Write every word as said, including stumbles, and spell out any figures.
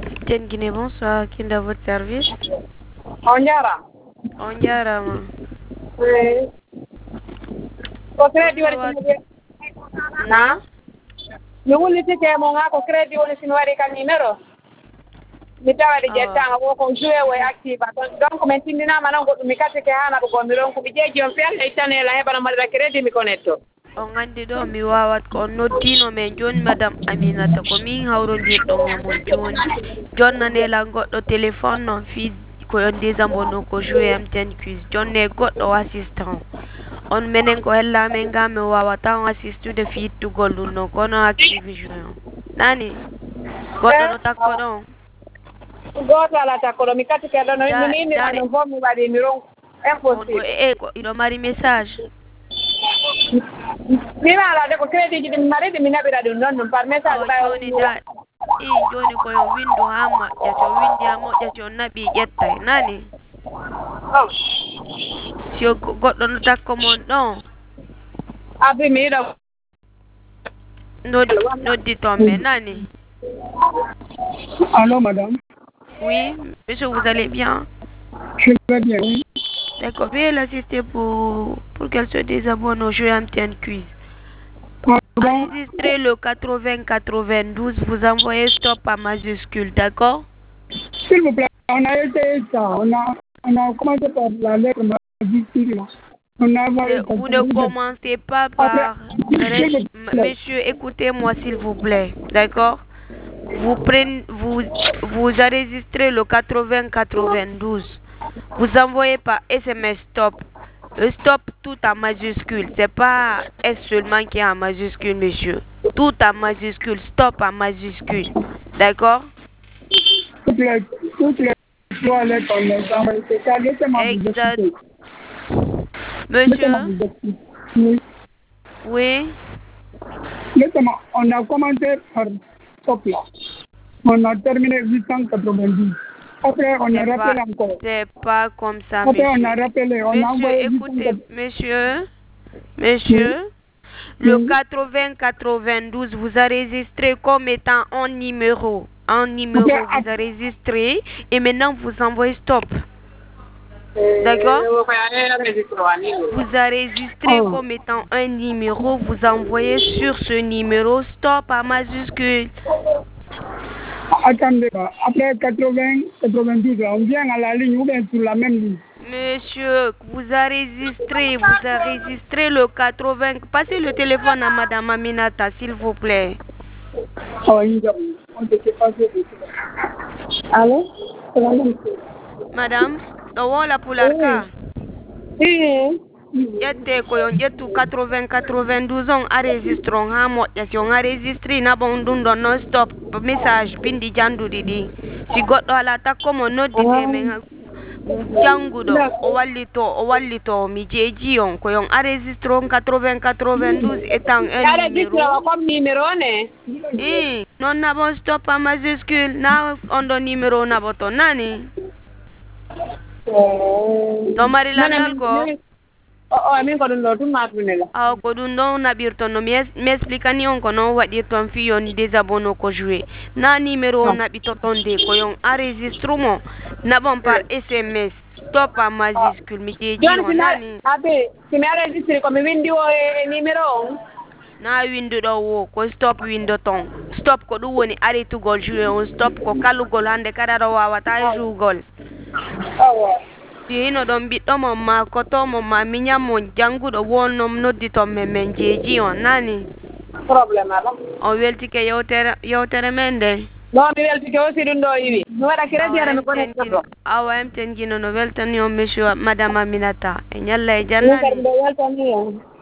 Ten Guinée, bonsoir. Qui est dans votre service? On yara. On jarama. Oui. Ko crédit woni sino Na? mi wullitike mo nga ko crédit woni sino waɗi kan numéro mi tawade jettanga ko ko joué o active donc min tindinama noon goɗɗum mi kattike hana ko gonmi ɗon ko mi ƴeeji on fiyalla ittanela heɓana mbaɗa crédit mi connecto on andi ɗo mi wawat ko on noddino men joni madame Aminata ko min hawrodirɗon e mon joni jonnanela goɗɗo téléphone noon fi ko on désabonno ko joué M T N quiz jonne goɗɗo assistant on menen ko hellamen ga mi wawata on assistude fi ittugol ɗum noon kono active joué on nani goɗɗo no takko ɗon goto ala takko ɗo mi kattike ɗo no mi innima ɗon fof mi waɗi mi ron impossible e ko iɗo mari message mi waalade ko crédit ji ɗi mariɗi mi naɓira ɗum noon ɗum par message joni da i joni koyon windu ha moƴƴa to windi ha moƴƴa si on naɓi ƴettay nani si goɗɗo no takko mon ɗon abi mi yiɗo noddi tombe nani. Allô madame. Oui, monsieur, vous allez bien? Je vais bien, oui. D'accord, veuillez l'assister pour, pour qu'elle se désabonne au jeu M T N Quiz. Enregistrez le quatre-vingts quatre-vingt-douze, vous envoyez stop à majuscule, d'accord? S'il vous plaît, on a essayé ça, on a, on a commencé par la lettre majuscule. On a vous ne commencez pas par... Monsieur, écoutez-moi s'il vous plaît, d'accord? Vous prenez, vous, vous enregistrez le quatre-vingts quatre-vingt-douze. Vous envoyez par S M S stop. Le stop tout en majuscule. C'est pas S seulement qui est en majuscule, monsieur. Tout en majuscule. Stop en majuscule. D'accord? Toutes les, toutes les trois lettres, on les envoie. C'est ça, laissez-moi vous expliquer. Monsieur? Oui. Oui? Laissez-moi, on a commencé par stop là. On a terminé huit cent quatre-vingt-dix. Après, on a rappelé encore. C'est pas comme ça, Après, monsieur. on a rappelé, on monsieur, a envoyé... écoutez, monsieur, monsieur, oui. Le oui. quatre-vingts quatre-vingt-douze, vous enregistrez comme étant un numéro. Un numéro, okay. Vous enregistrez et maintenant vous envoyez stop. D'accord? Vous enregistrez oh. comme étant un numéro, vous envoyez sur ce numéro stop à majuscule. Attendez, après quatre-vingts quatre-vingt-douze, on vient à la ligne ou bien sur la même ligne? Monsieur, vous enregistrez, vous enregistrez le quatre-vingts. Passez le téléphone à madame Aminata, s'il vous plaît. Oh, on te fait passer. Allô? Madame, la poularka. Oui. Yette ko yon jettu quatre-vingts quatre-vingt-douze on enregistron ha moƴƴa si on enregistre na bon ɗum ɗon non stop message bindi janduɗi ɗi si goɗɗo ala takko mo noddite men janguɗo o wallito o wallito mi jeeji on ko yon enregistre on quatre-vingts quatre-vingt-douze étant un numéro comme numéro ne i non naɓon stop en majuscule na on ɗo numéro naɓoto nani to mari landal ko o min ko ɗum ɗo tum matunela aw ko ɗum ɗon naɓirton no mi explique ni on ko noon waɗirton fi yon désabonno ko joué na numéro o naɓitoton de ko yon enregistre mo naɓon par S M S stop en majuscule mi jeeji o nani abe simi enregistre ko mi windi o e numéro on na winduɗo wo ko stop windoton stop ko ɗum woni arritugol joué on stop ko kalugol hande kada ɗo wawata jougol si hino ɗon ɓiɗɗo mon ma koto mon ma miñam mon janguɗo wonnom nodditon men men jeeji on nani probléme ala o weltike yewtere yewtere men nde non mi weltike aussi ɗum ɗo yiwi mi waɗa crédit ara mi connectoɗo awa M T N Guinée no weltani on monsieur madame Aminata e ñalla e jannani ɗo weltani on